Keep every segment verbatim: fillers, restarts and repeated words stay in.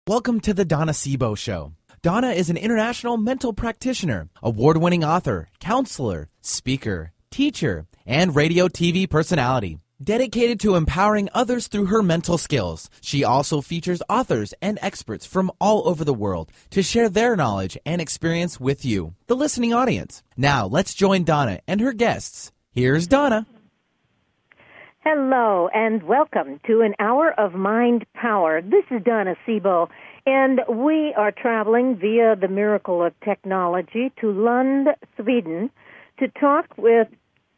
Welcome to the Donna Sebo Show. Donna is an international mental practitioner, award-winning author, counselor, speaker, teacher, and radio T V personality. Dedicated to empowering others through her mental skills, she also features authors and experts from all over the world to share their knowledge and experience with you, the listening audience. Now, let's join Donna and her guests. Here's Donna. Hello, and welcome to an hour of mind power. This is Donna Sebo, and we are traveling via the miracle of technology to Lund, Sweden, to talk with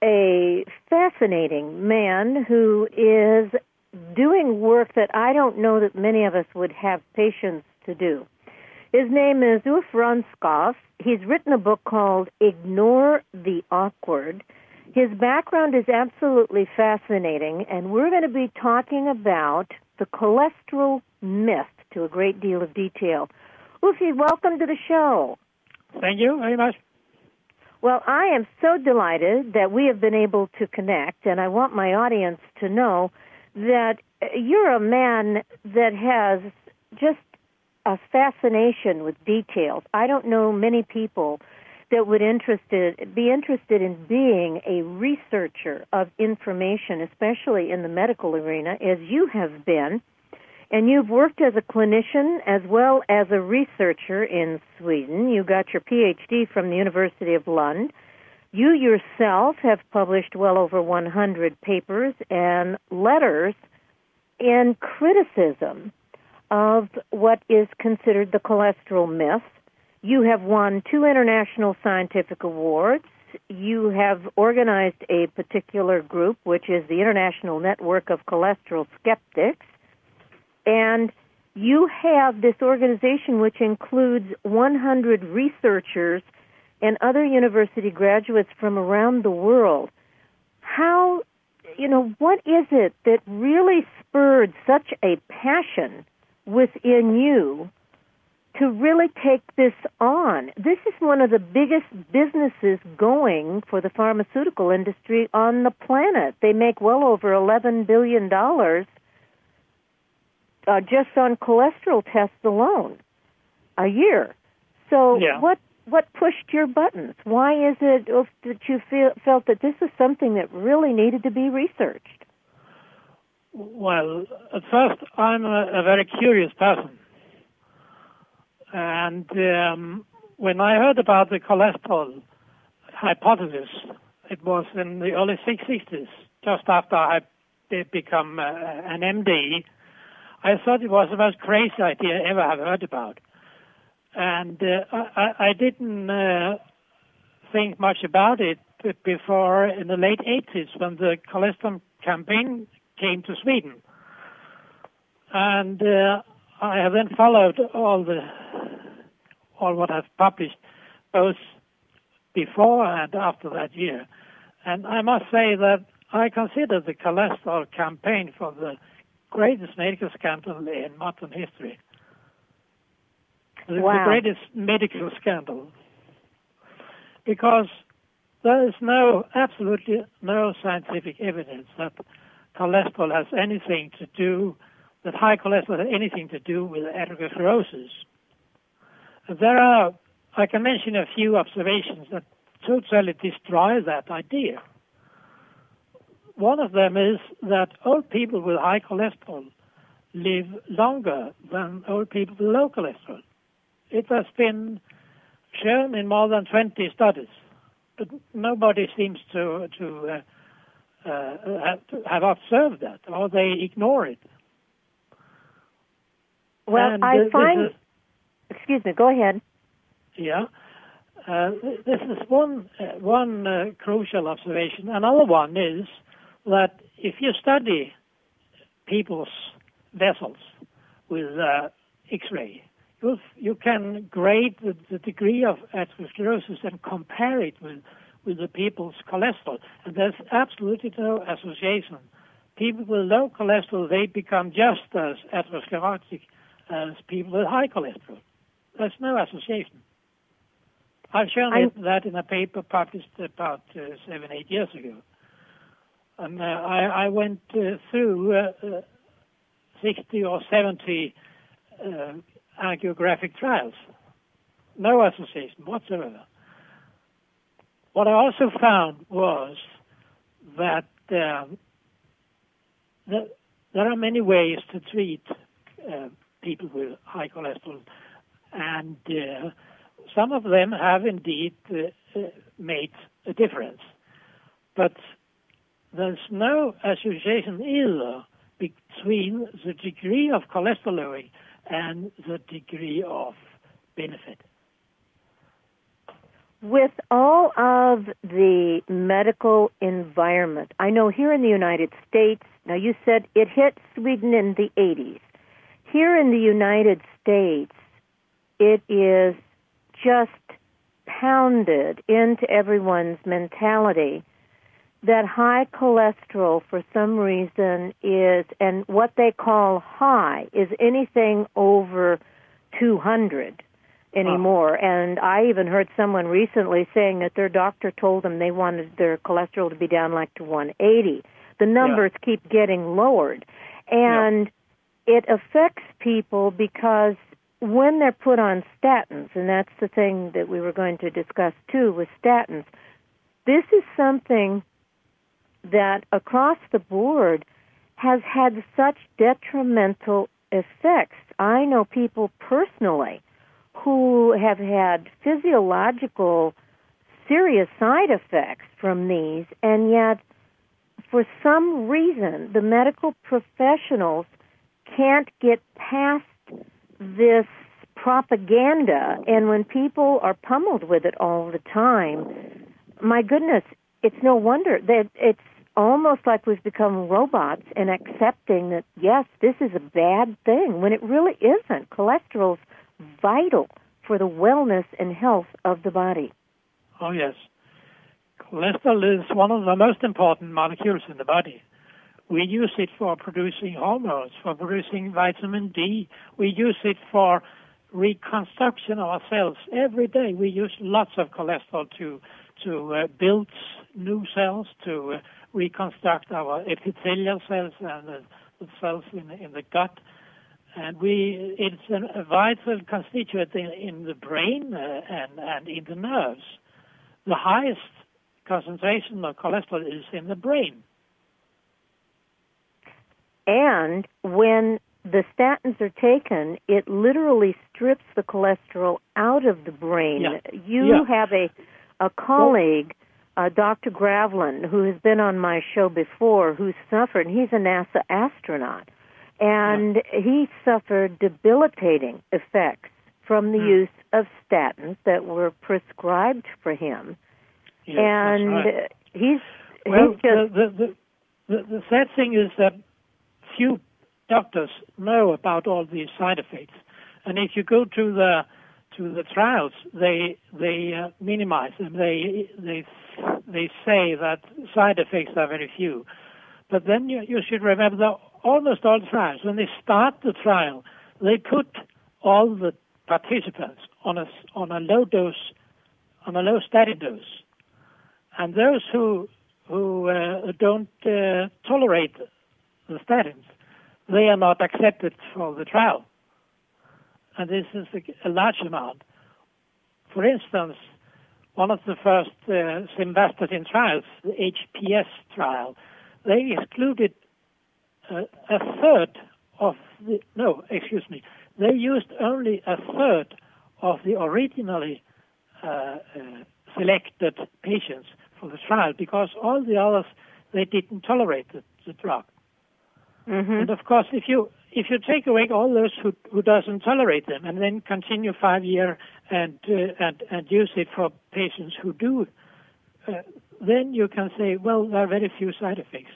a fascinating man who is doing work that I don't know that many of us would have patience to do. His name is Ulf Rönskov. He's written a book called Ignore the Awkward. His background is absolutely fascinating, and we're going to be talking about the cholesterol myth to a great deal of detail. Ulfie, welcome to the show. Thank you very much. Well, I am so delighted that we have been able to connect, and I want my audience to know that you're a man that has just a fascination with details. I don't know many people that would interested be interested in being a researcher of information, especially in the medical arena, as you have been. And you've worked as a clinician as well as a researcher in Sweden. You got your P H D from the University of Lund. You yourself have published well over one hundred papers and letters in criticism of what is considered the cholesterol myth. You have won two international scientific awards. You have organized a particular group, which is the International Network of Cholesterol Skeptics. And you have this organization which includes one hundred researchers and other university graduates from around the world. How, you know, what is it that really spurred such a passion within you to really take this on? This is one of the biggest businesses going for the pharmaceutical industry on the planet. They make well over eleven billion dollars uh, just on cholesterol tests alone a year. So yeah. what what pushed your buttons? Why is it that you feel, felt that this is something that really needed to be researched? Well, at first, I'm a, a very curious person. And um, when I heard about the cholesterol hypothesis, it was in the early sixties, just after I had become uh, an M D. I thought it was the most crazy idea I ever have heard about. And uh, I, I didn't uh, think much about it before in the late eighties when the cholesterol campaign came to Sweden. And uh, I have then followed all the all what I've published, both before and after that year. And I must say that I consider the cholesterol campaign for the greatest medical scandal in modern history. The, wow. the greatest medical scandal. Because there is no, absolutely no scientific evidence that cholesterol has anything to do that high cholesterol has anything to do with atherosclerosis. There are, I can mention a few observations that totally destroy that idea. One of them is that old people with high cholesterol live longer than old people with low cholesterol. It has been shown in more than twenty studies, but nobody seems to, to, uh, uh, have, to have observed that, or they ignore it. Well, and, I uh, find... Is, excuse me, go ahead. Yeah. Uh, this is one, uh, one uh, crucial observation. Another one is that if you study people's vessels with uh, X-ray, you, you can grade the, the degree of atherosclerosis and compare it with, with the people's cholesterol. And there's absolutely no association. People with low cholesterol, they become just as atherosclerotic as people with high cholesterol. There's no association. I've shown I... that in a paper published about uh, seven, eight years ago. And uh, I, I went uh, through uh, uh, sixty or seventy uh, angiographic trials. No association whatsoever. What I also found was that um, the, there are many ways to treat uh, people with high cholesterol, and uh, some of them have indeed uh, uh, made a difference. But there's no association either between the degree of cholesterol lowering and the degree of benefit. With all of the medical environment, I know here in the United States, now you said it hit Sweden in the eighties. Here in the United States, it is just pounded into everyone's mentality that high cholesterol for some reason is, and what they call high, is anything over two hundred anymore. Oh. And I even heard someone recently saying that their doctor told them they wanted their cholesterol to be down like to one eighty. The numbers yeah. keep getting lowered. And yeah. it affects people because when they're put on statins, and that's the thing that we were going to discuss too with statins, this is something that across the board has had such detrimental effects. I know people personally who have had physiological serious side effects from these, and yet for some reason the medical professionals can't get past this propaganda, and when people are pummeled with it all the time, my goodness, it's no wonder that it's almost like we've become robots in accepting that, yes, this is a bad thing, when it really isn't. Cholesterol's vital for the wellness and health of the body. Oh, yes. Cholesterol is one of the most important molecules in the body. We use it for producing hormones, for producing vitamin D. We use it for reconstruction of our cells. Every day we use lots of cholesterol to to uh, build new cells, to uh, reconstruct our epithelial cells and uh, the cells in, in the gut. And we it's an, a vital constituent in, in the brain uh, and, and in the nerves. The highest concentration of cholesterol is in the brain. And when the statins are taken, it literally strips the cholesterol out of the brain. Yeah. You yeah. have a, a colleague, uh, Doctor Gravlin, who has been on my show before, who suffered, and he's a NASA astronaut, and yeah. he suffered debilitating effects from the mm. use of statins that were prescribed for him. Yes, and right. he's, well, he's just... The, the, the, the sad thing is that few doctors know about all these side effects, and if you go to the to the trials, they they uh, minimize them. They they they say that side effects are very few, but then you, you should remember that almost all trials, when they start the trial, they put all the participants on a on a low dose, on a low statin dose, and those who who uh, don't uh, tolerate the statins, they are not accepted for the trial. And this is a, a large amount. For instance, one of the first uh, simvastatin trials, the H P S trial, they excluded uh, a third of the, no, excuse me, they used only a third of the originally uh, uh, selected patients for the trial, because all the others, they didn't tolerate the, the drug. Mm-hmm. And of course, if you if you take away all those who who doesn't tolerate them, and then continue five year and uh, and and use it for patients who do, uh, then you can say, well, there are very few side effects.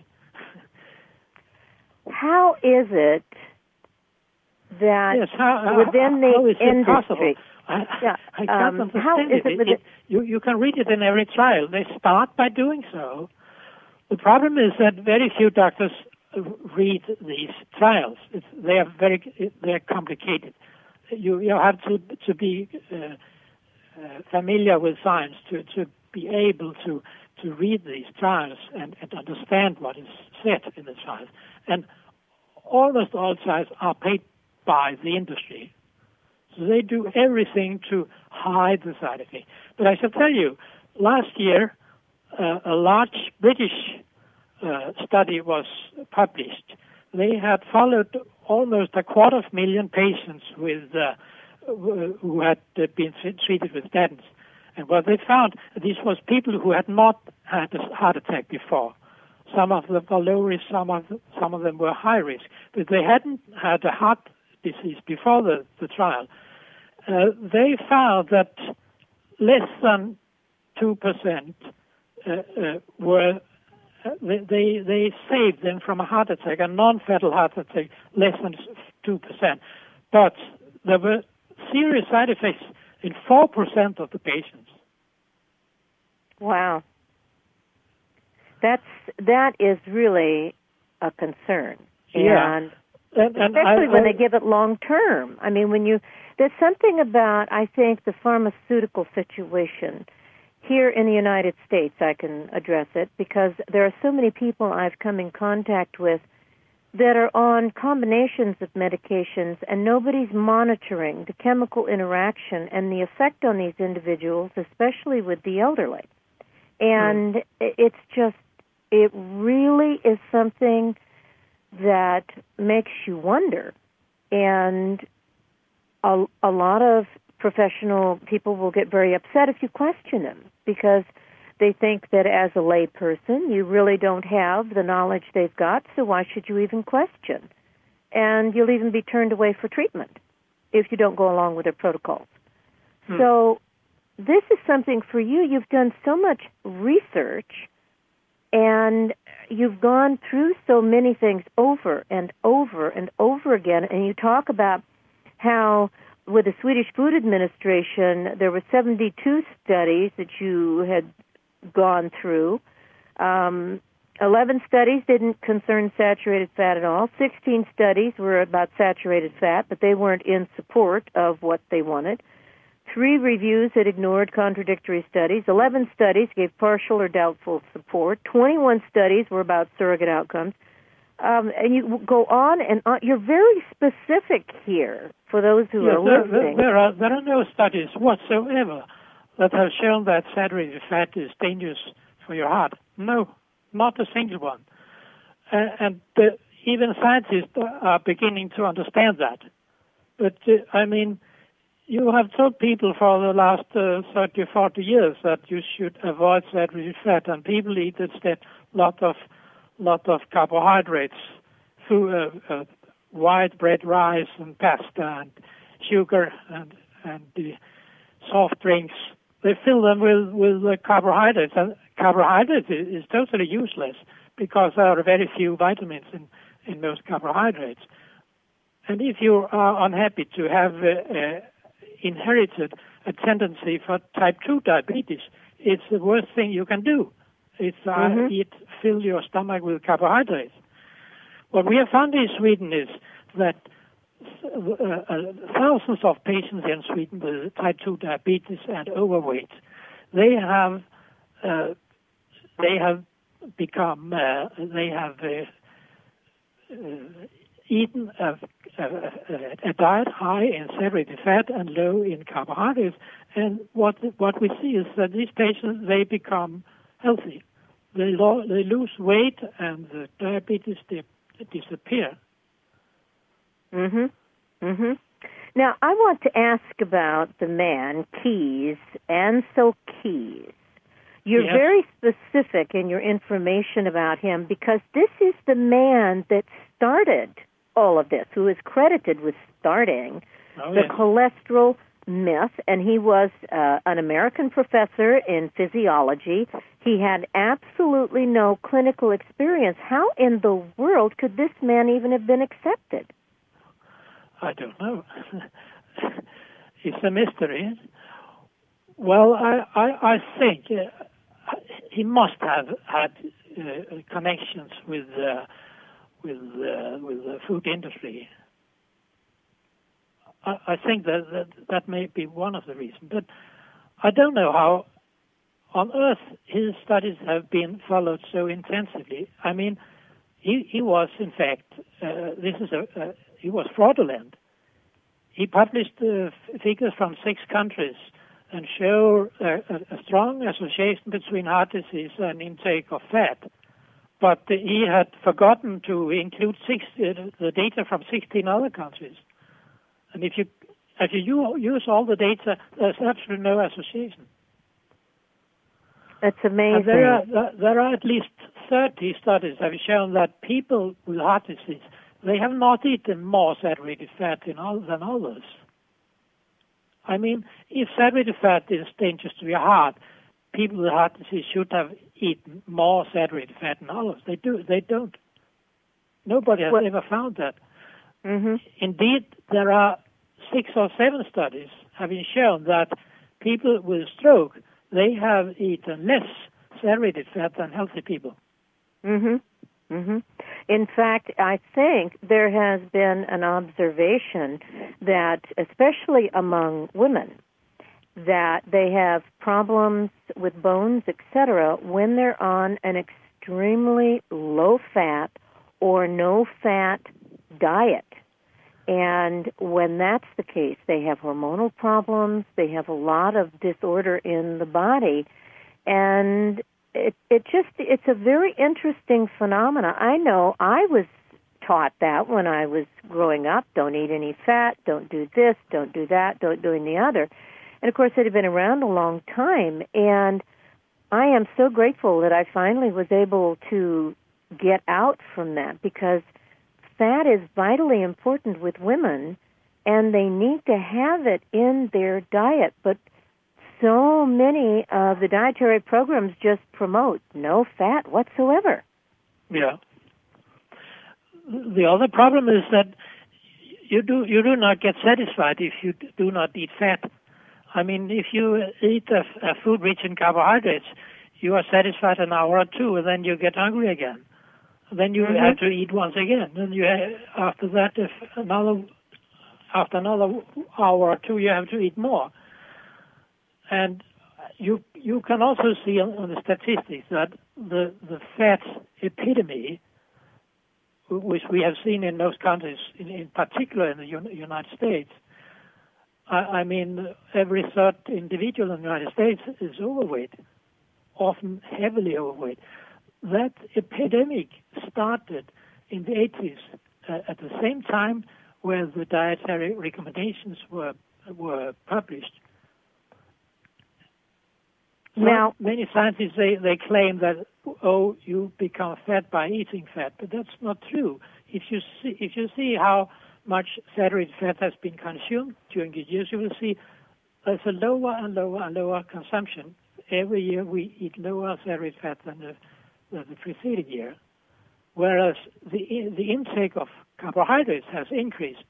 How is it that yes, how, within how, the how is industry? I, yeah, I can't um, understand how is it. it, it, it you you can read it in every trial. They start by doing so. The problem is that very few doctors read these trials. It's, they are very they are complicated. You you have to to be uh, uh, familiar with science to, to be able to to read these trials and, and understand what is said in the trials. And almost all trials are paid by the industry. So they do everything to hide the side effect. But I shall tell you, last year, uh, a large British uh, study was published. They had followed almost a quarter of a million patients with uh, who had been treated with statins. And what they found, this was people who had not had a heart attack before. Some of them were low risk, some of them, some of them were high risk. But they hadn't had a heart disease before the, the trial. Uh, they found that less than two percent uh, uh, were, uh, they, they saved them from a heart attack, a non-fatal heart attack, less than two percent. But there were serious side effects in four percent of the patients. Wow. That's, that is really a concern. Yeah. And, and, and especially I, when I, they give it long term. I mean, when you, there's something about, I think, the pharmaceutical situation here in the United States, I can address it, because there are so many people I've come in contact with that are on combinations of medications, and nobody's monitoring the chemical interaction and the effect on these individuals, especially with the elderly. And mm. it's just, it really is something that makes you wonder. And a, a lot of professional people will get very upset if you question them, because they think that as a lay person, you really don't have the knowledge they've got, so why should you even question? And you'll even be turned away for treatment if you don't go along with their protocols. Hmm. So this is something for you. You've done so much research, and you've gone through so many things over and over and over again, and you talk about how with the Swedish Food Administration, there were seventy-two studies that you had gone through. Um, eleven studies didn't concern saturated fat at all. sixteen studies were about saturated fat, but they weren't in support of what they wanted. Three reviews had ignored contradictory studies. eleven studies gave partial or doubtful support. twenty-one studies were about surrogate outcomes. Um, and you go on and on. You're very specific here for those who yes, are there, listening. There are, there are no studies whatsoever that have shown that saturated fat is dangerous for your heart. No, not a single one. Uh, and the, even scientists are beginning to understand that. But, uh, I mean, you have told people for the last uh, thirty or forty years that you should avoid saturated fat, and people eat instead a lot of, lot of carbohydrates, food, uh, uh, white bread, rice, and pasta, and sugar, and, and uh, soft drinks. They fill them with, with uh, carbohydrates, and carbohydrates is, is totally useless because there are very few vitamins in, in most carbohydrates. And if you are unhappy to have uh, uh, inherited a tendency for type two diabetes, it's the worst thing you can do. It's uh, mm-hmm. eat, fill your stomach with carbohydrates. What we have found in Sweden is that Uh, uh, thousands of patients in Sweden with type two diabetes and overweight, they have uh, they have become uh, they have uh, uh, eaten a, a, a diet high in saturated fat and low in carbohydrates, and what what we see is that these patients, they become healthy, they lo- they lose weight, and the diabetes di- disappear. Mm-hmm. Mm-hmm. Now, I want to ask about the man, Keys, Ancel Keys. You're yes. very specific in your information about him because this is the man that started all of this, who is credited with starting oh, the yes. cholesterol myth, and he was uh, an American professor in physiology. He had absolutely no clinical experience. How in the world could this man even have been accepted? I don't know. It's a mystery. Well, I, I, I think uh, he must have had uh, connections with uh, with uh, with the food industry. I, I think that, that that may be one of the reasons, but I don't know how on earth his studies have been followed so intensively. I mean, he he was in fact uh, this is a, a he was fraudulent. he published uh, figures from six countries and show a, a strong association between heart disease and intake of fat. But he had forgotten to include six, uh, the data from sixteen other countries. And if you if you use all the data, there's absolutely no association. That's amazing. And there are there are at least thirty studies that have shown that people with heart disease, they have not eaten more saturated fat in all, than others. I mean, if saturated fat is dangerous to your heart, people with heart disease should have eaten more saturated fat than others. They do. They don't. Nobody has well, ever found that. Mm-hmm. Indeed, there are six or seven studies having shown that people with stroke, they have eaten less saturated fat than healthy people. Mm-hmm. Mm-hmm. In fact, I think there has been an observation that, especially among women, that they have problems with bones, et cetera, when they're on an extremely low-fat or no-fat diet. And when that's the case, they have hormonal problems, they have a lot of disorder in the body, and it, it just, it's a very interesting phenomena. I know I was taught that when I was growing up. Don't eat any fat, don't do this, don't do that, don't do any other. And, of course, it had been around a long time, and I am so grateful that I finally was able to get out from that, because fat is vitally important with women, and they need to have it in their diet. But so many of the dietary programs just promote no fat whatsoever. Yeah. The other problem is that you do you do not get satisfied if you do not eat fat. I mean, if you eat a, a food rich in carbohydrates, you are satisfied an hour or two, and then you get hungry again. Then you mm-hmm. have to eat once again. And you have, after that, if another after another hour or two, you have to eat more. And you you can also see on, on the statistics that the the fat epidemic, which we have seen in those countries, in, in particular in the United States. I, I mean, every third individual in the United States is overweight, often heavily overweight. That epidemic started in the eighties, uh, at the same time where the dietary recommendations were were published. So now, many scientists, they, they claim that, oh, you become fat by eating fat, but that's not true. If you see, if you see how much saturated fat has been consumed during the years, you will see there's a lower and lower and lower consumption. Every year we eat lower saturated fat than the, than the preceding year, whereas the the intake of carbohydrates has increased.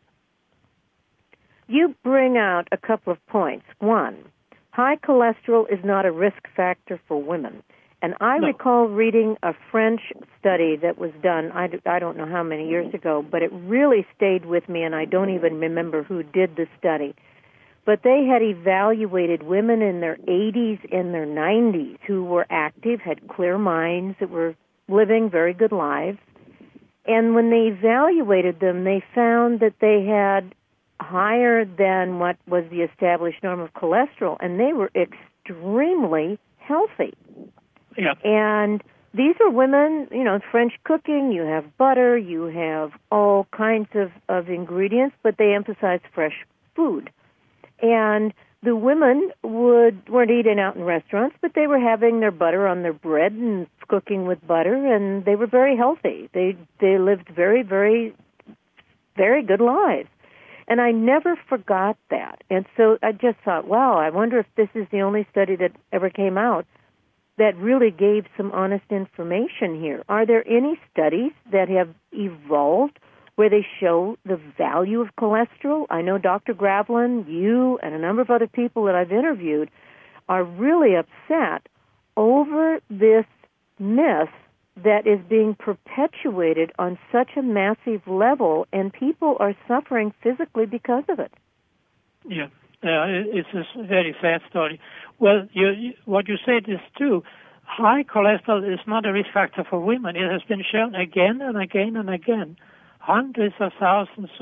You bring out a couple of points. One, high cholesterol is not a risk factor for women. And I no. recall reading a French study that was done, I, I don't know how many years ago, but it really stayed with me, and I don't even remember who did the study. But they had evaluated women in their eighties and their nineties who were active, had clear minds, that were living very good lives. And when they evaluated them, they found that they had higher than what was the established norm of cholesterol, and they were extremely healthy. Yeah. And these are women, you know, French cooking, you have butter, you have all kinds of, of ingredients, but they emphasize fresh food. And the women would, weren't eating out in restaurants, but they were having their butter on their bread and cooking with butter, and they were very healthy. They they lived very, very, very good lives. And I never forgot that. And so I just thought, wow, I wonder if this is the only study that ever came out that really gave some honest information here. Are there any studies that have evolved where they show the value of cholesterol? I know Doctor Graveline, you, and a number of other people that I've interviewed are really upset over this myth that is being perpetuated on such a massive level, and people are suffering physically because of it. Yeah, uh, it's a very sad story. Well, you, you, what you said is true. High cholesterol is not a risk factor for women. It has been shown again and again and again. Hundreds of thousands of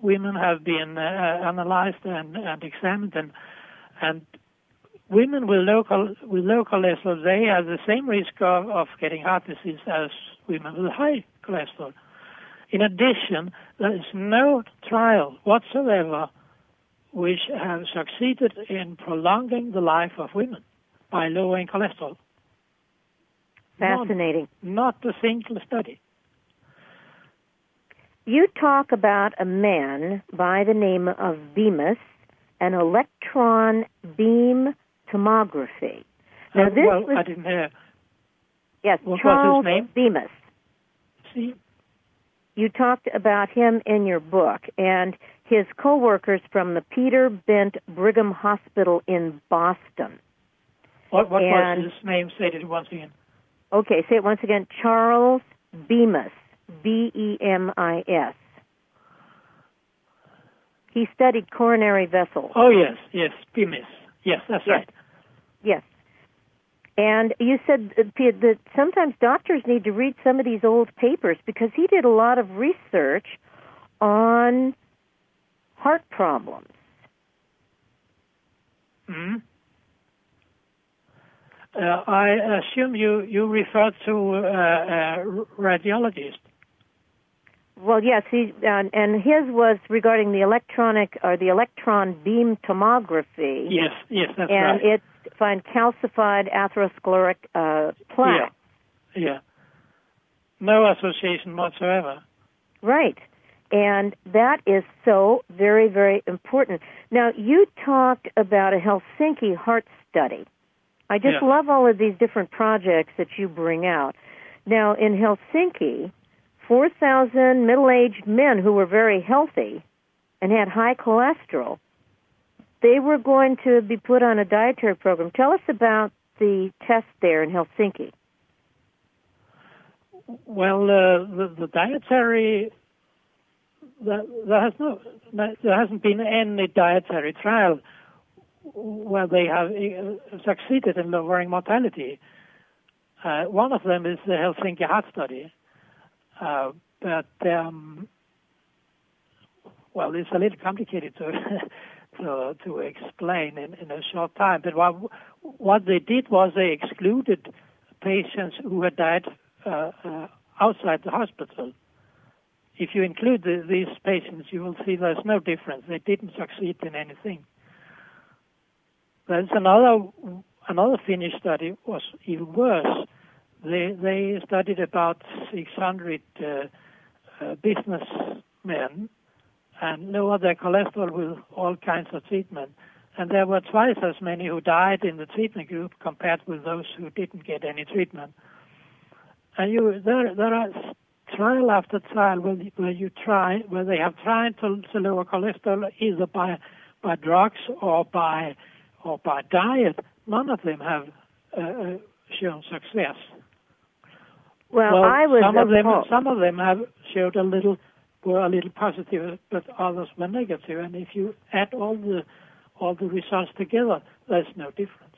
women have been uh, analyzed and, and examined, and and women with low with low cholesterol, they have the same risk of, of getting heart disease as women with high cholesterol. In addition, there is no trial whatsoever which have succeeded in prolonging the life of women by lowering cholesterol. Fascinating. Not, not a single study. You talk about a man by the name of Bemis, an electron beam tomography. Now, Uh, this well, was, I didn't hear. yes, What was Charles his name? Bemis. See, You talked about him in your book, and his co-workers from the Peter Bent Brigham Hospital in Boston. what, what And- was his name? Say it once again. Okay, say it once again. Charles Bemis, B E M I S. He studied coronary vessels. Oh, yes, yes, Bemis. Yes, that's Yes. right. Yes. And you said that sometimes doctors need to read some of these old papers because he did a lot of research on heart problems. Hmm? Uh, I assume you, you refer to uh, a radiologist. Well, yes, he, uh, and his was regarding the electronic or the electron beam tomography. Yes, yes, that's and right. it find calcified atherosclerotic uh, plaque. Yeah, yeah. No association whatsoever. Right. And that is so very, very important. Now, you talked about a Helsinki heart study. I just Yeah. love all of these different projects that you bring out. Now, in Helsinki, four thousand middle-aged men who were very healthy and had high cholesterol, they were going to be put on a dietary program. Tell us about the test there in Helsinki. Well, uh, the, the dietary, the, there has no, there hasn't been any dietary trial where they have uh, succeeded in lowering mortality. Uh, one of them is the Helsinki Heart Study, uh, but um, well, it's a little complicated to to, to explain in, in a short time. But what what they did was they excluded patients who had died uh, uh, outside the hospital. If you include the, these patients, you will see there's no difference. They didn't succeed in anything. There's another another Finnish study was even worse. They they studied about six hundred uh, uh, businessmen and lowered their cholesterol with all kinds of treatment. And there were twice as many who died in the treatment group compared with those who didn't get any treatment. And you there there are trial after trial where, where you try where they have tried to, to lower cholesterol either by by drugs or by or by diet. None of them have uh, shown success. Well, well I was some of them appalled. some of them have showed a little were a little positive, but others were negative. And if you add all the all the results together, there's no difference.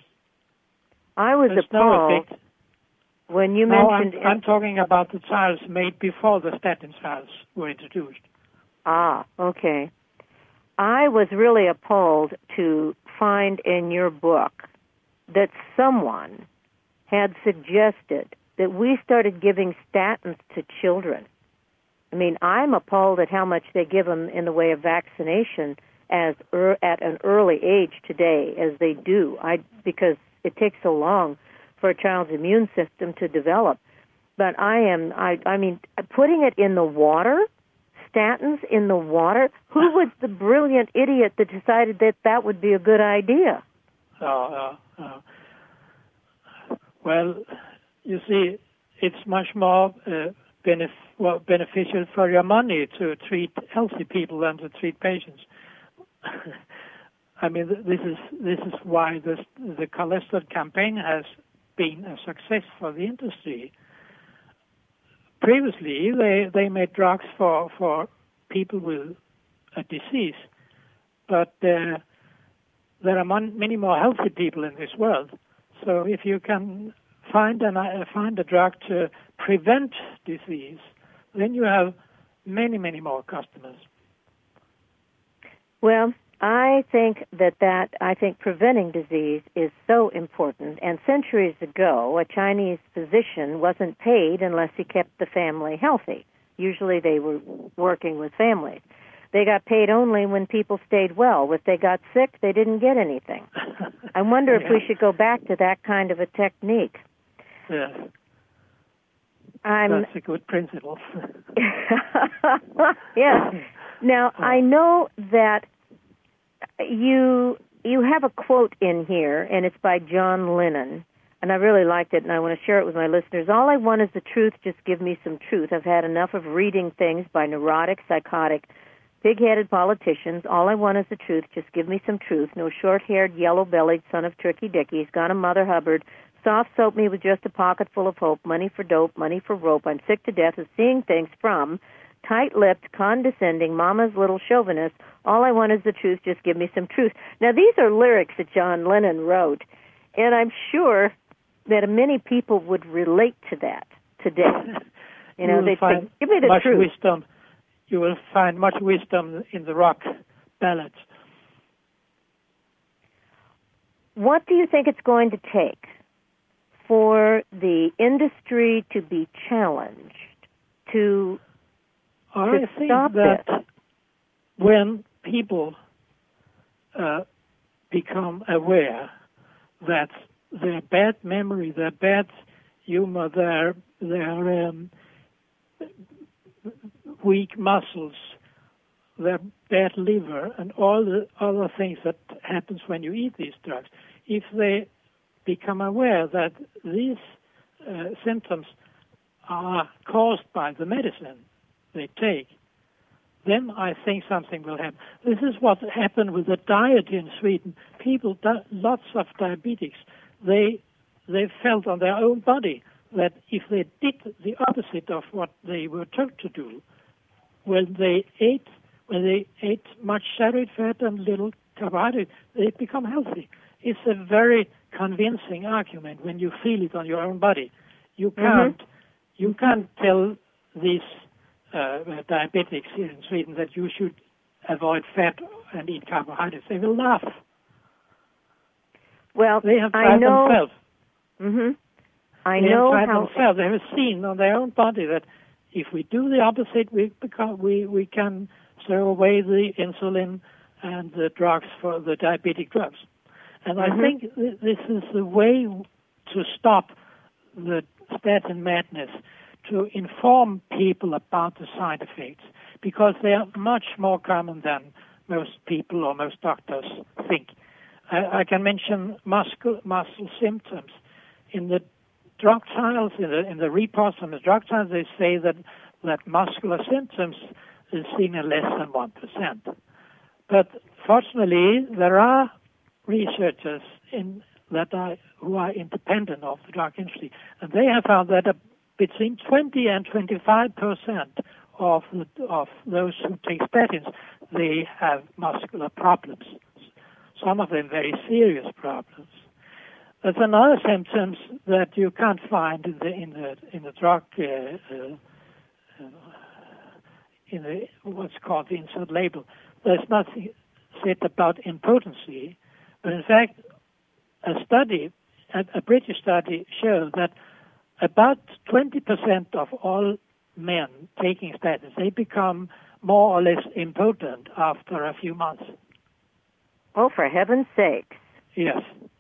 I was There's no appalled effect. when you No, mentioned. I'm, I'm talking about the trials made before the statin trials were introduced. Ah, okay. I was really appalled to find in your book that someone had suggested that we started giving statins to children. I mean, I'm appalled at how much they give them in the way of vaccination as er, at an early age today, as they do. I because it takes so long for a child's immune system to develop. But I am, I, I mean, putting it in the water, statins in the water. Who was the brilliant idiot that decided that that would be a good idea? Oh, uh, uh, well, you see, it's much more uh, benef- well, beneficial for your money to treat healthy people than to treat patients. I mean, this is this is why this, the cholesterol campaign has been a success for the industry. Previously, they, they made drugs for, for people with a disease, but uh, there are mon- many more healthy people in this world. So if you can find an, uh, find a drug to prevent disease, then you have many, many more customers. Well, I think that that I think preventing disease is so important. And centuries ago, a Chinese physician wasn't paid unless he kept the family healthy. Usually, they were working with families. They got paid only when people stayed well. If they got sick, they didn't get anything. I wonder yeah. if we should go back to that kind of a technique. Yes. I'm, That's a good principle. yeah. Now, I know that you you have a quote in here, and it's by John Lennon, and I really liked it, and I want to share it with my listeners. All I want is the truth, just give me some truth. I've had enough of reading things by neurotic, psychotic, pig-headed politicians. All I want is the truth, just give me some truth. No short-haired, yellow-bellied son of Turkey Dickey's gone a Mother Hubbard, soft-soap me with just a pocket full of hope, money for dope, money for rope. I'm sick to death of seeing things from tight-lipped, condescending, mama's little chauvinist. All I want is the truth, just give me some truth. Now, these are lyrics that John Lennon wrote, and I'm sure that many people would relate to that today. You know, you they find say, give me the much truth. Wisdom. You will find much wisdom in the rock ballads. What do you think it's going to take for the industry to be challenged to I to think stop that this? when people uh, become aware that their bad memory, their bad humor, their their um, weak muscles, their bad liver, and all the other things that happens when you eat these drugs, if they become aware that these uh, symptoms are caused by the medicine they take, then I think something will happen. This is what happened with the diet in Sweden. People, lots of diabetics, they they felt on their own body that if they did the opposite of what they were told to do, when they ate when they ate much saturated fat and little carbohydrate, they become healthy. It's a very convincing argument when you feel it on your own body. You can't mm-hmm. you can't tell these uh, diabetics here in Sweden that you should avoid fat and eat carbohydrates. They will laugh. Well, they have tried I know, themselves. Mm-hmm. I they know have tried how themselves. They have seen on their own body that if we do the opposite, we become, we we can throw away the insulin and the drugs for the diabetic drugs. And mm-hmm. I think th- this is the way to stop the statin madness, to inform people about the side effects, because they are much more common than most people or most doctors think. I, I can mention muscle, muscle symptoms. In the drug trials, in the, in the reports on the drug trials, they say that, that muscular symptoms is seen in less than one percent. But fortunately, there are researchers in that are, who are independent of the drug industry, and they have found that a, between twenty and twenty-five percent of the, of those who take statins, they have muscular problems. Some of them very serious problems. There's another symptoms that you can't find in the in the in the drug uh, uh, in the what's called the insert label. There's nothing said about impotency, but in fact, a study, a, a British study, showed that about twenty percent of all men taking statins, they become more or less impotent after a few months. Oh, for heaven's sakes! Yes.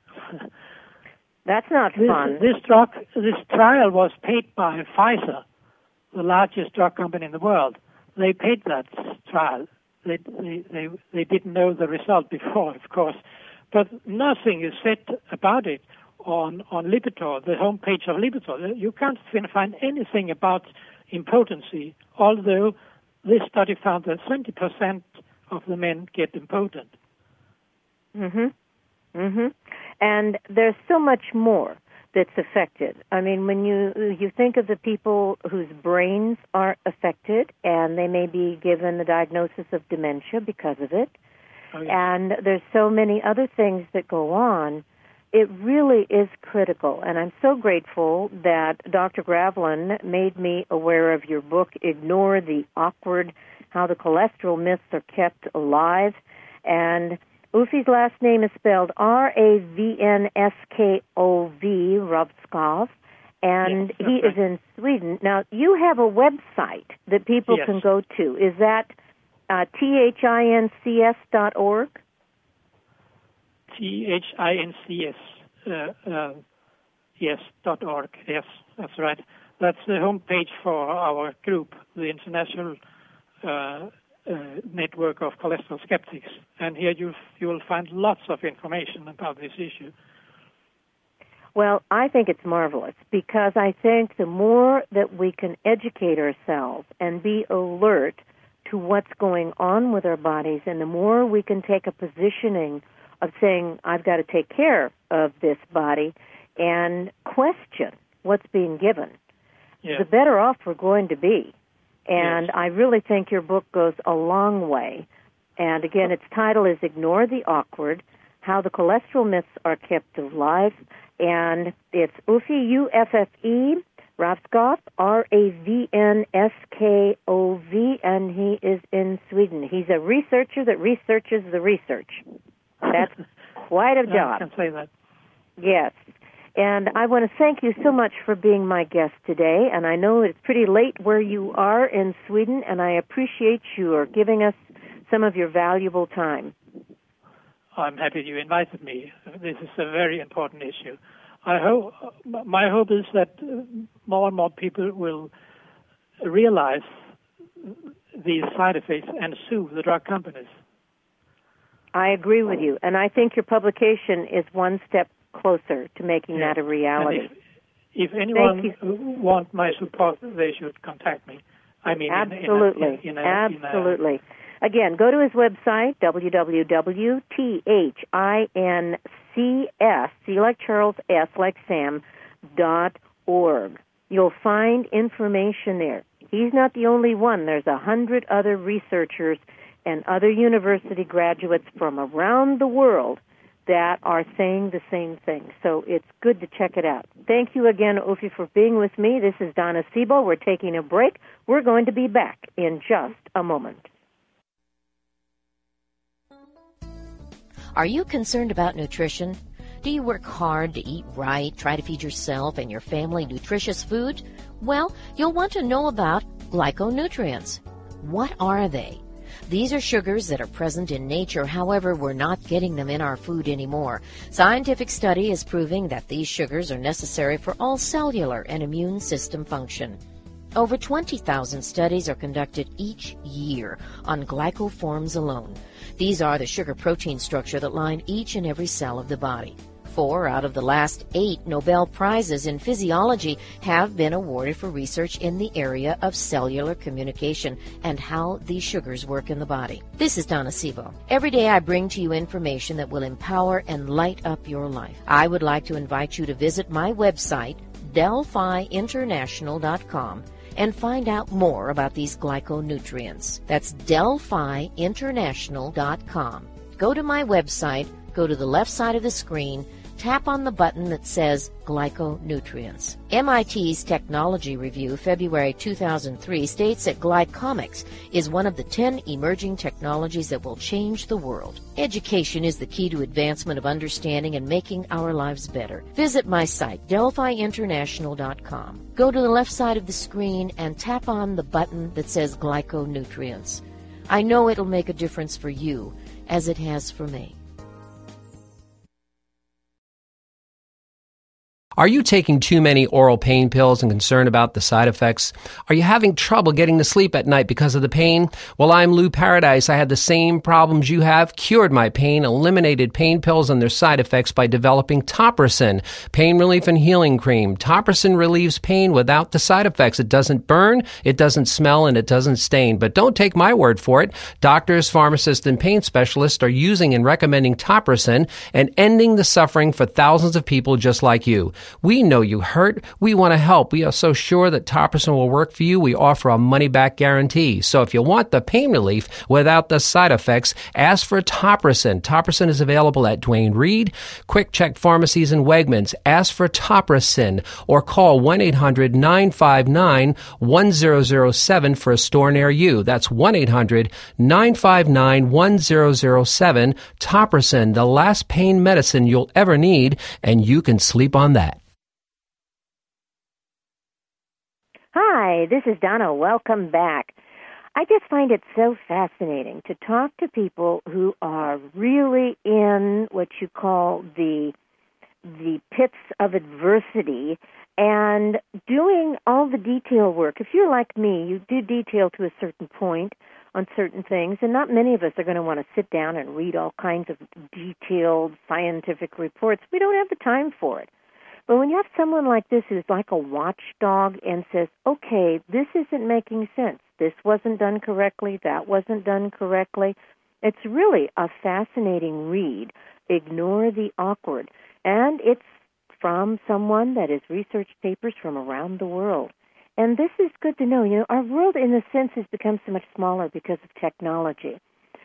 That's not this, fun. This drug, this trial was paid by Pfizer, the largest drug company in the world. They paid that trial. They, they, they, they didn't know the result before, of course. But nothing is said about it on, on Lipitor, the homepage of Lipitor. You can't find anything about impotency, although this study found that twenty percent of the men get impotent. Mm-hmm. Mm-hmm. And there's so much more that's affected. I mean, when you you think of the people whose brains are affected, and they may be given the diagnosis of dementia because of it, oh, yes. and there's so many other things that go on, it really is critical. And I'm so grateful that Doctor Graveline made me aware of your book, Ignore the Awkward, How the Cholesterol Myths Are Kept Alive. And Uffi's last name is spelled R A V N S K O V, Ravskov, and yes, he right. is in Sweden. Now, you have a website that people yes. can go to. Is that uh, T H I N C S dot org? T H I N C S, uh, uh, yes, dot org. Yes, that's right. That's the homepage for our group, the International uh, uh, Network of Cholesterol Skeptics. And here you you will find lots of information about this issue. Well, I think it's marvelous because I think the more that we can educate ourselves and be alert to what's going on with our bodies, and the more we can take a positioning of saying, I've got to take care of this body and question what's being given, Yeah. the better off we're going to be. And Yes. I really think your book goes a long way. And again, its title is Ignore the Awkward, How the Cholesterol Myths Are Kept Alive. And it's Uffi, U F F E, Ravskov, R A V N S K O V, and he is in Sweden. He's a researcher that researches the research. That's quite a job. I can say that. Yes. And I want to thank you so much for being my guest today. And I know it's pretty late where you are in Sweden, and I appreciate you are giving us some of your valuable time. I'm happy you invited me. This is a very important issue. I hope, my hope is that more and more people will realize these side effects and sue the drug companies. I agree with you, and I think your publication is one step closer to making Yeah. that a reality. And if, if anyone Thank you. wants my support, they should contact me. I mean, Absolutely. in, in, a, in, a, in a, Absolutely. Again, go to his website, w w w dot t h i n c s, C like Charles, S like Sam, dot org. You'll find information there. He's not the only one. There's a hundred other researchers and other university graduates from around the world that are saying the same thing. So it's good to check it out. Thank you again, Uffi, for being with me. This is Donna Sebo. We're taking a break. We're going to be back in just a moment. Are you concerned about nutrition? Do you work hard to eat right, try to feed yourself and your family nutritious food? Well, you'll want to know about glyconutrients. What are they? These are sugars that are present in nature, however, we're not getting them in our food anymore. Scientific study is proving that these sugars are necessary for all cellular and immune system function. Over twenty thousand studies are conducted each year on glycoforms alone. These are the sugar-protein structure that line each and every cell of the body. Four out of the last eight Nobel Prizes in physiology have been awarded for research in the area of cellular communication and how these sugars work in the body. This is Donna Sebo. Every day I bring to you information that will empower and light up your life. I would like to invite you to visit my website, delphi international dot com, and find out more about these glyconutrients. That's delphi international dot com. Go to my website, go to the left side of the screen, tap on the button that says Glyconutrients. M I T's Technology Review, February two thousand three, states that glycomics is one of the ten emerging technologies that will change the world. Education is the key to advancement of understanding and making our lives better. Visit my site, delphi international dot com. Go to the left side of the screen and tap on the button that says Glyconutrients. I know it'll make a difference for you, as it has for me. Are you taking too many oral pain pills and concerned about the side effects? Are you having trouble getting to sleep at night because of the pain? Well, I'm Lou Paradise. I had the same problems you have, cured my pain, eliminated pain pills and their side effects by developing Topricin, pain relief and healing cream. Topricin relieves pain without the side effects. It doesn't burn, it doesn't smell, and it doesn't stain. But don't take my word for it. Doctors, pharmacists, and pain specialists are using and recommending Topricin and ending the suffering for thousands of people just like you. We know you hurt. We want to help. We are so sure that Topricin will work for you. We offer a money-back guarantee. So if you want the pain relief without the side effects, ask for Topricin. Topricin is available at Duane Reade, Quick Check Pharmacies, and Wegmans. Ask for Topricin or call one eight hundred nine five nine one zero zero seven for a store near you. That's one eight hundred nine five nine one zero zero seven. Topricin, the last pain medicine you'll ever need, and you can sleep on that. Hi, this is Donna. Welcome back. I just find it so fascinating to talk to people who are really in what you call the the pits of adversity and doing all the detail work. If you're like me, you do detail to a certain point on certain things, and not many of us are going to want to sit down and read all kinds of detailed scientific reports. We don't have the time for it. But when you have someone like this who's like a watchdog and says, okay, this isn't making sense, this wasn't done correctly, that wasn't done correctly, it's really a fascinating read. Ignore the awkward. And it's from someone that has researched papers from around the world. And this is good to know. You know, our world, in a sense, has become so much smaller because of technology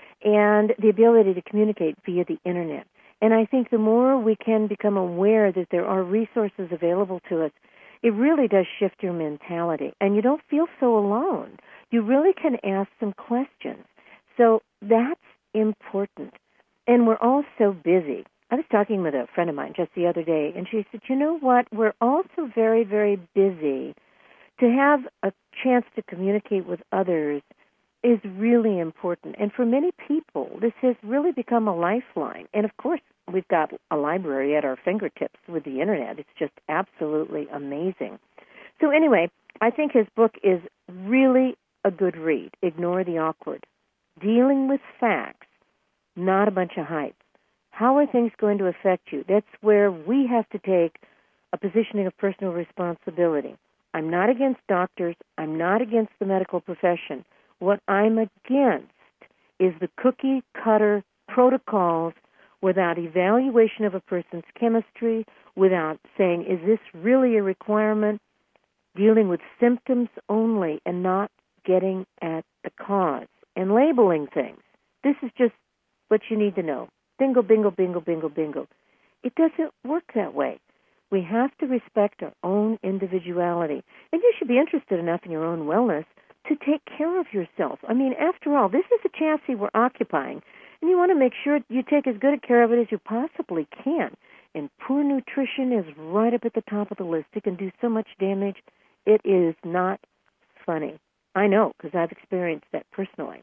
and the ability to communicate via the Internet. And I think the more we can become aware that there are resources available to us, it really does shift your mentality. And you don't feel so alone. You really can ask some questions. So that's important. And we're all so busy. I was talking with a friend of mine just the other day, and she said, you know what, we're also very, very busy. To have a chance to communicate with others is really important. And for many people, this has really become a lifeline. And, of course, we've got a library at our fingertips with the Internet. It's just absolutely amazing. So anyway, I think his book is really a good read. Ignore the awkward. Dealing with facts, not a bunch of hype. How are things going to affect you? That's where we have to take a positioning of personal responsibility. I'm not against doctors. I'm not against the medical profession. What I'm against is the cookie-cutter protocols without evaluation of a person's chemistry, without saying, is this really a requirement, dealing with symptoms only and not getting at the cause, and labeling things. This is just what you need to know. Bingo, bingo, bingo, bingo, bingo. It doesn't work that way. We have to respect our own individuality. And you should be interested enough in your own wellness to take care of yourself. I mean, after all, this is a chassis we're occupying, and you want to make sure you take as good a care of it as you possibly can. And poor nutrition is right up at the top of the list. It can do so much damage. It is not funny. I know, because I've experienced that personally.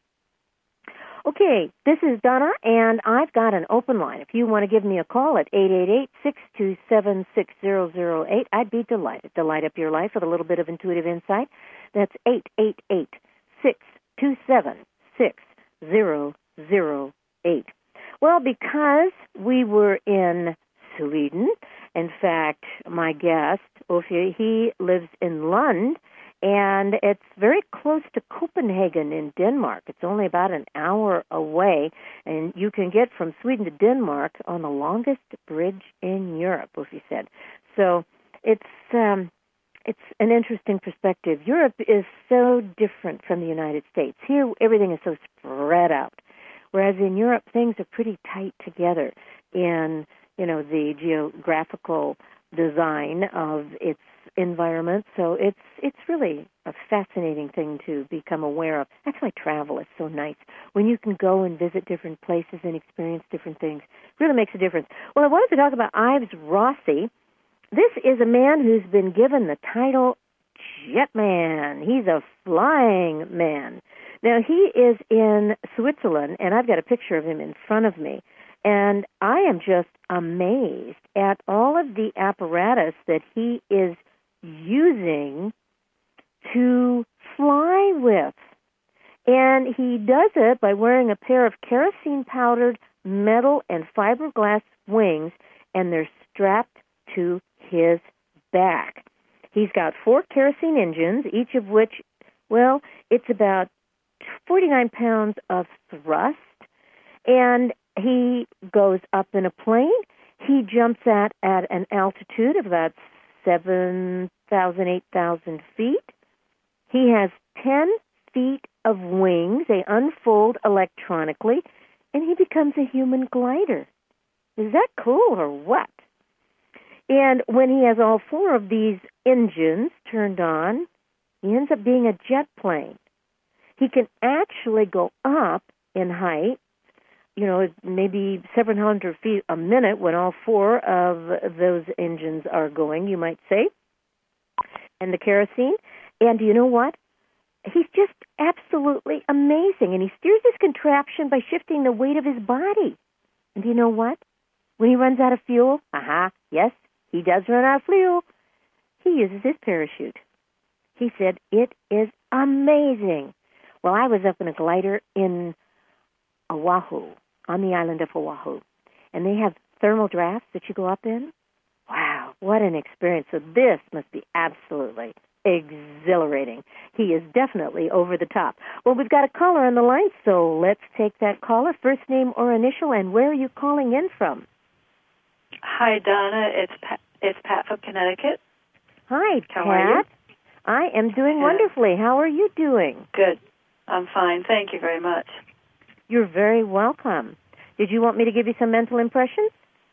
Okay, this is Donna, and I've got an open line. If you want to give me a call at eight eight eight, six two seven, six zero zero eight, I'd be delighted to light up your life with a little bit of intuitive insight. That's eight eight eight, six two seven, six zero zero eight. Well, because we were in Sweden, in fact, my guest, Ophi, he lives in Lund, and it's very close to Copenhagen in Denmark. It's only about an hour away, and you can get from Sweden to Denmark on the longest bridge in Europe, Ophi said. So it's um, it's an interesting perspective. Europe is so different from the United States. Here, everything is so spread out, whereas in Europe, things are pretty tight together in, you know, the geographical design of its environment. So it's it's really a fascinating thing to become aware of. That's why travel is so nice. When you can go and visit different places and experience different things, it really makes a difference. Well, I wanted to talk about Ives Rossi. This is a man who's been given the title Jetman. He's a flying man. Now, he is in Switzerland, and I've got a picture of him in front of me. And I am just amazed at all of the apparatus that he is using to fly with. And he does it by wearing a pair of kerosene-powdered metal and fiberglass wings, and they're strapped to his back. He's got four kerosene engines, each of which, well, it's about forty-nine pounds of thrust, and he goes up in a plane, He jumps at, at an altitude of about seven thousand, eight thousand feet. He has ten feet of wings. They unfold electronically, and he becomes a human glider. Is that cool or what? And when he has all four of these engines turned on, he ends up being a jet plane. He can actually go up in height, you know, maybe seven hundred feet a minute when all four of those engines are going, you might say, and the kerosene. And you know what? He's just absolutely amazing. And he steers his contraption by shifting the weight of his body. And do you know what? When he runs out of fuel, aha, yes, he does run out of fuel, he uses his parachute. He said, it is amazing. Well, I was up in a glider in Oahu, on the island of Oahu, and they have thermal drafts that you go up in. Wow, what an experience. So this must be absolutely exhilarating. He is definitely over the top. Well, we've got a caller on the line, so let's take that caller. First name or initial, and where are you calling in from? Hi, Donna. It's Pat, it's Pat from Connecticut. Hi, How Pat. are you? I am doing Good. wonderfully. How are you doing? Good. I'm fine. Thank you very much. You're very welcome. Did you want me to give you some mental impressions?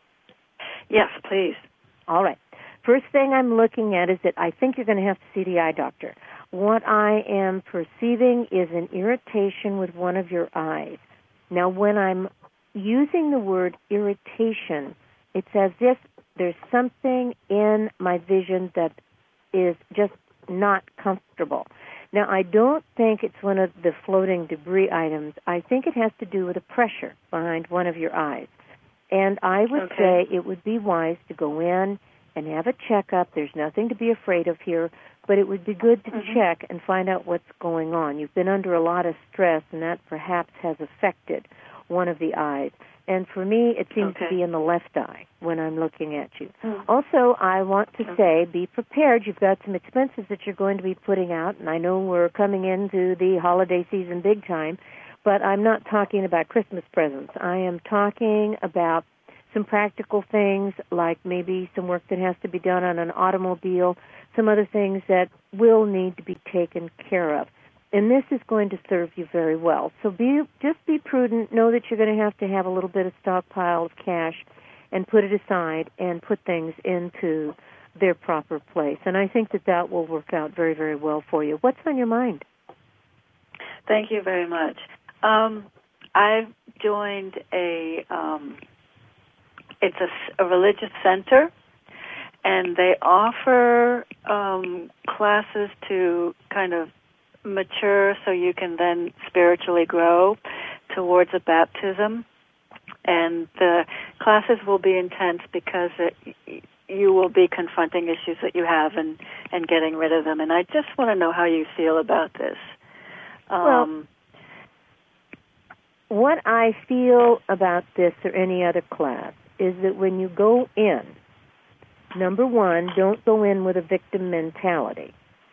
Yes, please. All right. First thing I'm looking at is that I think you're going to have to see the eye doctor. What I am perceiving is an irritation with one of your eyes. Now, when I'm using the word irritation, it's as if there's something in my vision that is just not comfortable. Now, I don't think it's one of the floating debris items. I think it has to do with the pressure behind one of your eyes. And I would Okay. say it would be wise to go in and have a checkup. There's nothing to be afraid of here, but it would be good to Mm-hmm. check and find out what's going on. You've been under a lot of stress, and that perhaps has affected one of the eyes. And for me, it seems Okay. to be in the left eye when I'm looking at you. Mm. Also, I want to Okay. say, be prepared. You've got some expenses that you're going to be putting out, and I know we're coming into the holiday season big time, but I'm not talking about Christmas presents. I am talking about some practical things, like maybe some work that has to be done on an automobile, some other things that will need to be taken care of. And this is going to serve you very well. So be just be prudent. Know that you're going to have to have a little bit of stockpile of cash and put it aside and put things into their proper place. And I think that that will work out very, very well for you. What's on your mind? Thank you very much. Um, I've joined a, um, it's a, a religious center, and they offer um, classes to kind of mature so you can then spiritually grow towards a baptism. And the classes will be intense because it, you will be confronting issues that you have and, and getting rid of them. And I just want to know how you feel about this. Um, well, what I feel about this or any other class is that when you go in, number one, don't go in with a victim mentality.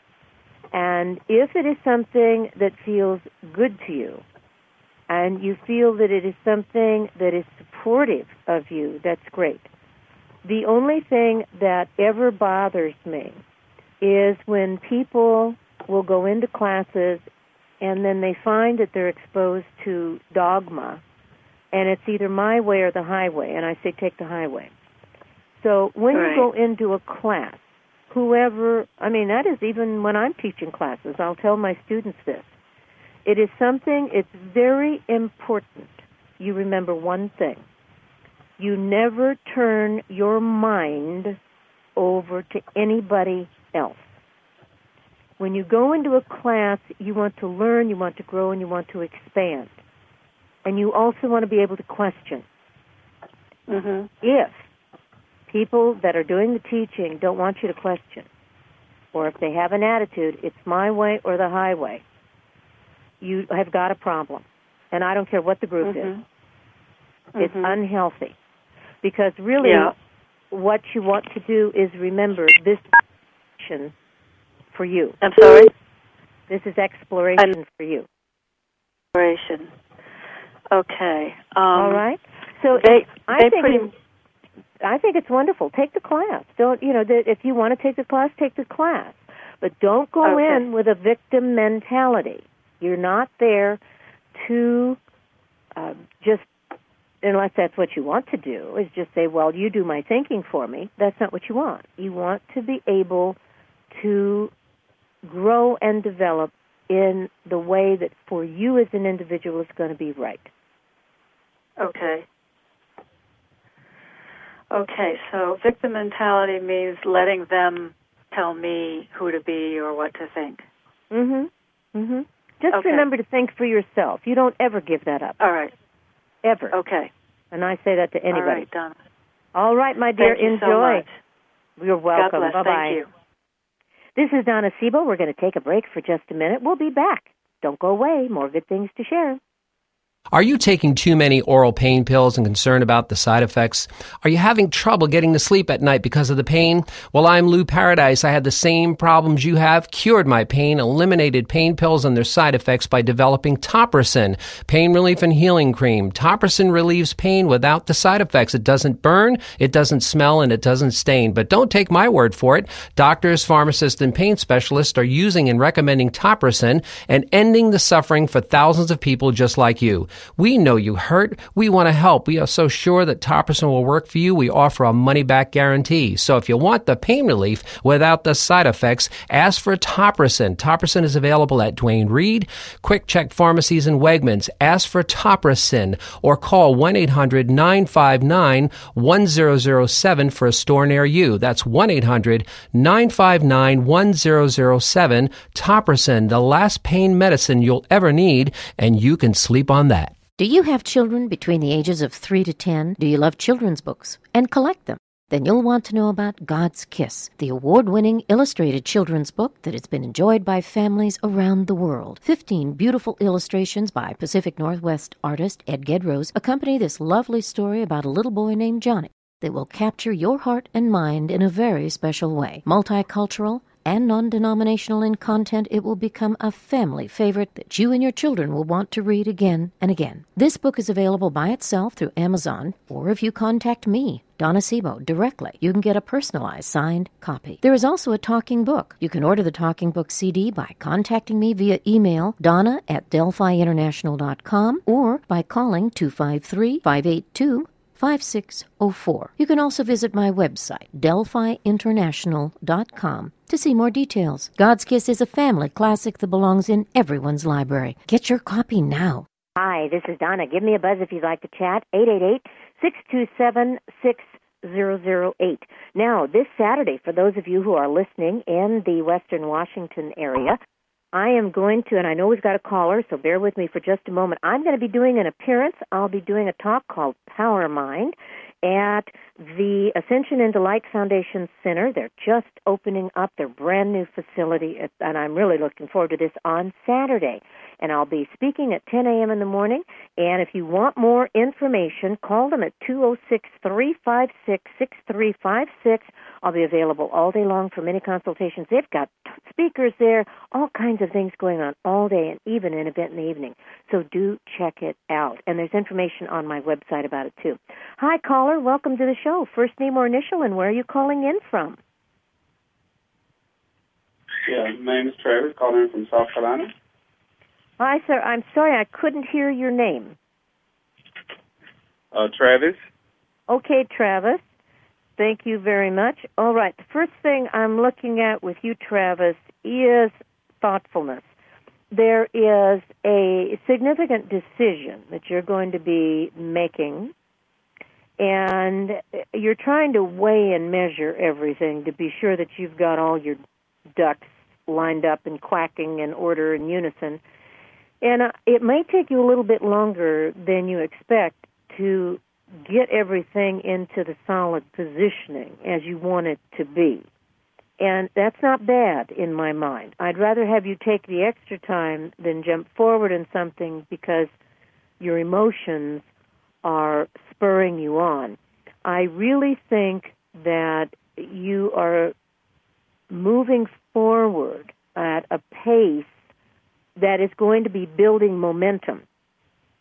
And if it is something that feels good to you, and you feel that it is something that is supportive of you, that's great. The only thing that ever bothers me is when people will go into classes and then they find that they're exposed to dogma, and it's either my way or the highway, and I say take the highway. So when right. you go into a class, whoever, I mean, that is even when I'm teaching classes, I'll tell my students this. It is something, it's very important. You remember one thing. You never turn your mind over to anybody else. When you go into a class, you want to learn, you want to grow, and you want to expand. And you also want to be able to question. mm-hmm. If people that are doing the teaching don't want you to question, or if they have an attitude, it's my way or the highway, you have got a problem. And I don't care what the group mm-hmm. is. It's mm-hmm. unhealthy. Because really, yeah. what you want to do is remember this is for you. I'm sorry? This is exploration for you. Exploration. Okay. Um, All right? So they, I they think... pretty... In, I think it's wonderful. Take the class. Don't, you know, the, if you want to take the class, take the class. But don't go Okay. in with a victim mentality. You're not there to uh, just, unless that's what you want to do, is just say, well, you do my thinking for me. That's not what you want. You want to be able to grow and develop in the way that for you as an individual is going to be right. Okay. Okay, so victim mentality means letting them tell me who to be or what to think. Mm-hmm. Mm-hmm. Just Okay. remember to think for yourself. You don't ever give that up. All right. Ever. Okay. And I say that to anybody. All right, Donna. All right, my dear. Thank you Enjoy. so much. You're welcome. God bless. Bye-bye. Thank you. This is Donna Sebo. We're going to take a break for just a minute. We'll be back. Don't go away. More good things to share. Are you taking too many oral pain pills and concerned about the side effects? Are you having trouble getting to sleep at night because of the pain? Well, I'm Lou Paradise. I had the same problems you have, cured my pain, eliminated pain pills and their side effects by developing Topricin, pain relief and healing cream. Topricin relieves pain without the side effects. It doesn't burn, it doesn't smell, and it doesn't stain. But don't take my word for it. Doctors, pharmacists, and pain specialists are using and recommending Topricin and ending the suffering for thousands of people just like you. We know you hurt. We want to help. We are so sure that Topricin will work for you. We offer a money-back guarantee. So if you want the pain relief without the side effects, ask for Topricin. Topricin is available at Duane Reade, Quick Check Pharmacies, and Wegmans. Ask for Topricin or call one eight hundred nine five nine one zero zero seven for a store near you. That's one eight hundred nine five nine one zero zero seven. Topricin, the last pain medicine you'll ever need, and you can sleep on that. Do you have children between the ages of three to ten? Do you love children's books and collect them? Then you'll want to know about God's Kiss, the award-winning illustrated children's book that has been enjoyed by families around the world. Fifteen beautiful illustrations by Pacific Northwest artist Ed Gedrose accompany this lovely story about a little boy named Johnny that will capture your heart and mind in a very special way. Multicultural and non-denominational in content, it will become a family favorite that you and your children will want to read again and again. This book is available by itself through Amazon, or if you contact me, Donna Sebo, directly, you can get a personalized signed copy. There is also a talking book. You can order the talking book C D by contacting me via email, donna at delphi international dot com, or by calling two five three, five eight two, five six zero four. You can also visit my website, delphi international dot com, to see more details. God's Kiss is a family classic that belongs in everyone's library. Get your copy now. Hi, this is Donna. Give me a buzz if you'd like to chat. eight eight eight, six two seven, six zero zero eight. Now, this Saturday, for those of you who are listening in the Western Washington area, I am going to, and I know we've got a caller, so bear with me for just a moment. I'm going to be doing an appearance. I'll be doing a talk called Power Mind at the Ascension and Delight Foundation Center. They're just opening up their brand new facility, and I'm really looking forward to this on Saturday. And I'll be speaking at ten a.m. in the morning. And if you want more information, call them at two oh six, three five six, six three five six. I'll be available all day long for many consultations. They've got speakers there, all kinds of things going on all day, and even an event in the evening. So do check it out. And there's information on my website about it, too. Hi, caller. Welcome to the show. First name or initial, and where are you calling in from? Yeah, my name is Travis, calling in from South Carolina. Hi, sir. I'm sorry, I couldn't hear your name. Uh, Travis. Okay, Travis. Thank you very much. All right, the first thing I'm looking at with you, Travis, is thoughtfulness. There is a significant decision that you're going to be making, and you're trying to weigh and measure everything to be sure that you've got all your ducks lined up and quacking in order in unison. And uh, it may take you a little bit longer than you expect to get everything into the solid positioning as you want it to be. And that's not bad in my mind. I'd rather have you take the extra time than jump forward in something because your emotions are spurring you on. I really think that you are moving forward at a pace that is going to be building momentum.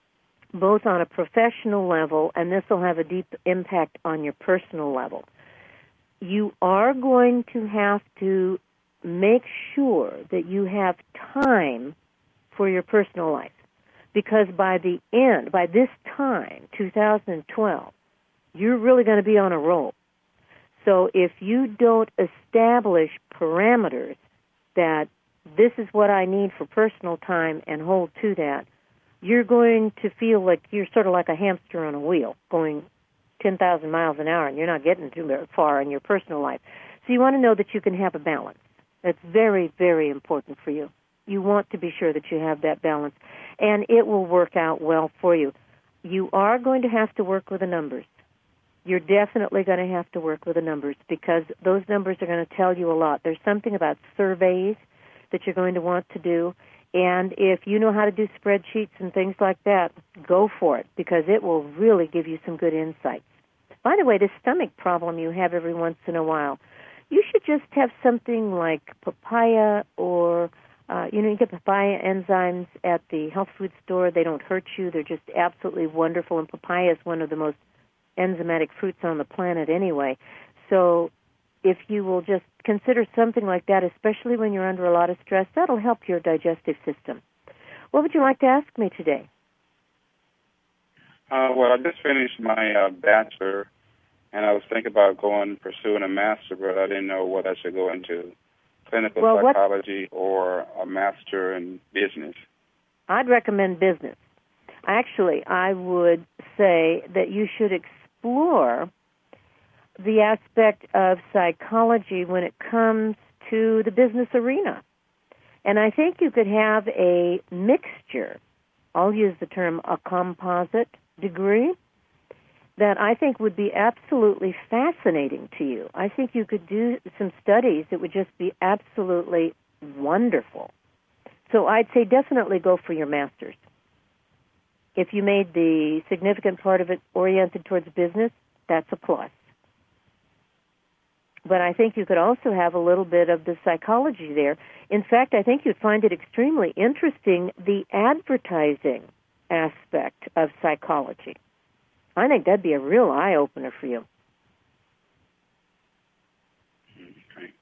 both on a professional level, and this will have a deep impact on your personal level. You are going to have to make sure that you have time for your personal life, because by the end, by this time, two thousand twelve, you're really going to be on a roll. So if you don't establish parameters that this is what I need for personal time and hold to that, you're going to feel like you're sort of like a hamster on a wheel going ten thousand miles an hour, and you're not getting too far in your personal life. So you want to know that you can have a balance. That's very, very important for you. You want to be sure that you have that balance, and it will work out well for you. You are going to have to work with the numbers. You're definitely going to have to work with the numbers, because those numbers are going to tell you a lot. There's something about surveys that you're going to want to do, and if you know how to do spreadsheets and things like that, go for it, because it will really give you some good insights. By the way, this stomach problem you have every once in a while, you should just have something like papaya or, uh, you know, you get papaya enzymes at the health food store. They don't hurt you. They're just absolutely wonderful, and papaya is one of the most enzymatic fruits on the planet anyway. So if you will just consider something like that, especially when you're under a lot of stress, that'll help your digestive system. What would you like to ask me today? Uh, well, I just finished my uh, bachelor, and I was thinking about going pursuing a master, but I didn't know what I should go into, clinical well, psychology what, or a master in business. I'd recommend business. Actually, I would say that you should explore the aspect of psychology when it comes to the business arena. And I think you could have a mixture, I'll use the term a composite degree, that I think would be absolutely fascinating to you. I think you could do some studies that would just be absolutely wonderful. So I'd say definitely go for your master's. If you made the significant part of it oriented towards business, that's a plus. But I think you could also have a little bit of the psychology there. In fact, I think you'd find it extremely interesting, the advertising aspect of psychology. I think that'd be a real eye-opener for you. Okay.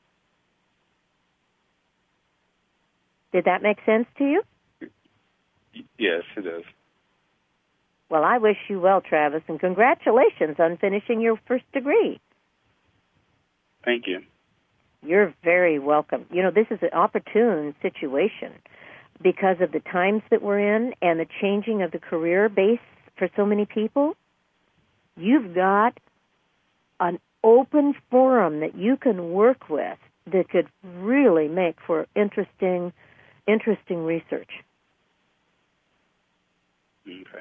Did that make sense to you? Yes, it does. Well, I wish you well, Travis, and congratulations on finishing your first degree. Thank you. You're very welcome. You know, this is an opportune situation because of the times that we're in and the changing of the career base for so many people. You've got an open forum that you can work with that could really make for interesting, interesting research. Okay.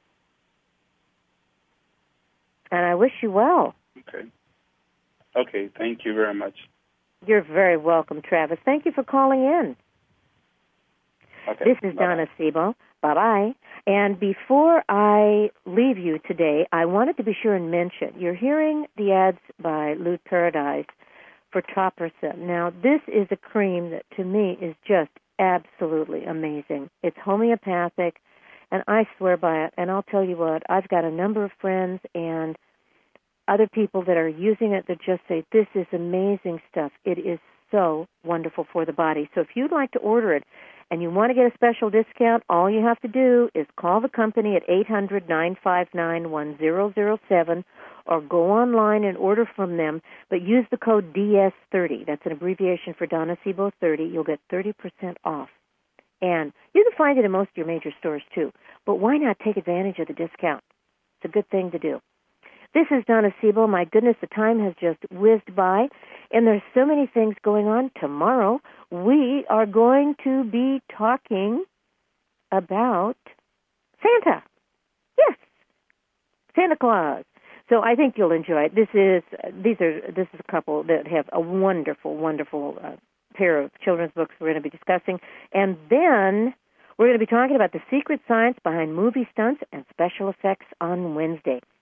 And I wish you well. Okay. Okay, thank you very much. You're very welcome, Travis. Thank you for calling in. Okay. This is Bye-bye. Donna Sebo. Bye-bye. And before I leave you today, I wanted to be sure and mention, you're hearing the ads by Lou Paradise for Topricin. Now, this is a cream that, to me, is just absolutely amazing. It's homeopathic, and I swear by it. And I'll tell you what, I've got a number of friends and other people that are using it that just say, this is amazing stuff. It is so wonderful for the body. So if you'd like to order it and you want to get a special discount, all you have to do is call the company at eight hundred, nine five nine, one zero zero seven or go online and order from them, but use the code D S thirty. That's an abbreviation for Donna Sebo thirty. You'll get thirty percent off. And you can find it in most of your major stores, too. But why not take advantage of the discount? It's a good thing to do. This is Donna Sebo. My goodness, the time has just whizzed by, and there's so many things going on. Tomorrow, we are going to be talking about Santa. Yes, Santa Claus. So I think you'll enjoy it. This is these are this is a couple that have a wonderful, wonderful uh, pair of children's books we're going to be discussing, and then we're going to be talking about the secret science behind movie stunts and special effects on Wednesday.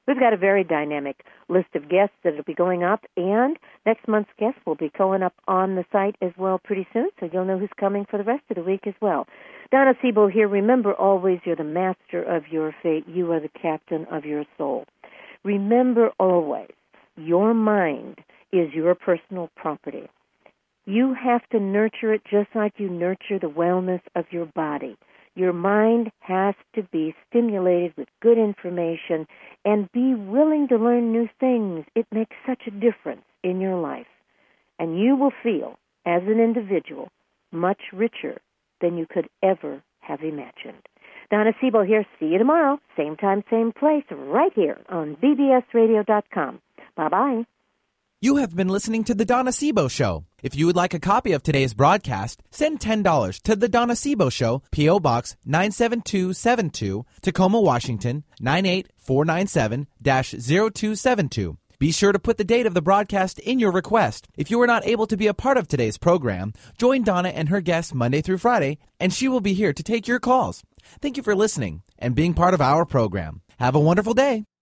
We've got a very dynamic list of guests that will be going up, and next month's guests will be going up on the site as well pretty soon, so you'll know who's coming for the rest of the week as well. Donna Siebel here. Remember always, you're the master of your fate. You are the captain of your soul. Remember always, your mind is your personal property. You have to nurture it just like you nurture the wellness of your body. Your mind has to be stimulated with good information and be willing to learn new things. It makes such a difference in your life. And you will feel, as an individual, much richer than you could ever have imagined. Donna Siebel here. See you tomorrow. Same time, same place, right here on B B S radio dot com. Bye-bye. You have been listening to The Donna Siebel Show. If you would like a copy of today's broadcast, send ten dollars to The Donna Siebel Show, P O. Box nine seven two seven two, Tacoma, Washington, nine eight four nine seven dash zero two seven two. Be sure to put the date of the broadcast in your request. If you are not able to be a part of today's program, join Donna and her guests Monday through Friday, and she will be here to take your calls. Thank you for listening and being part of our program. Have a wonderful day.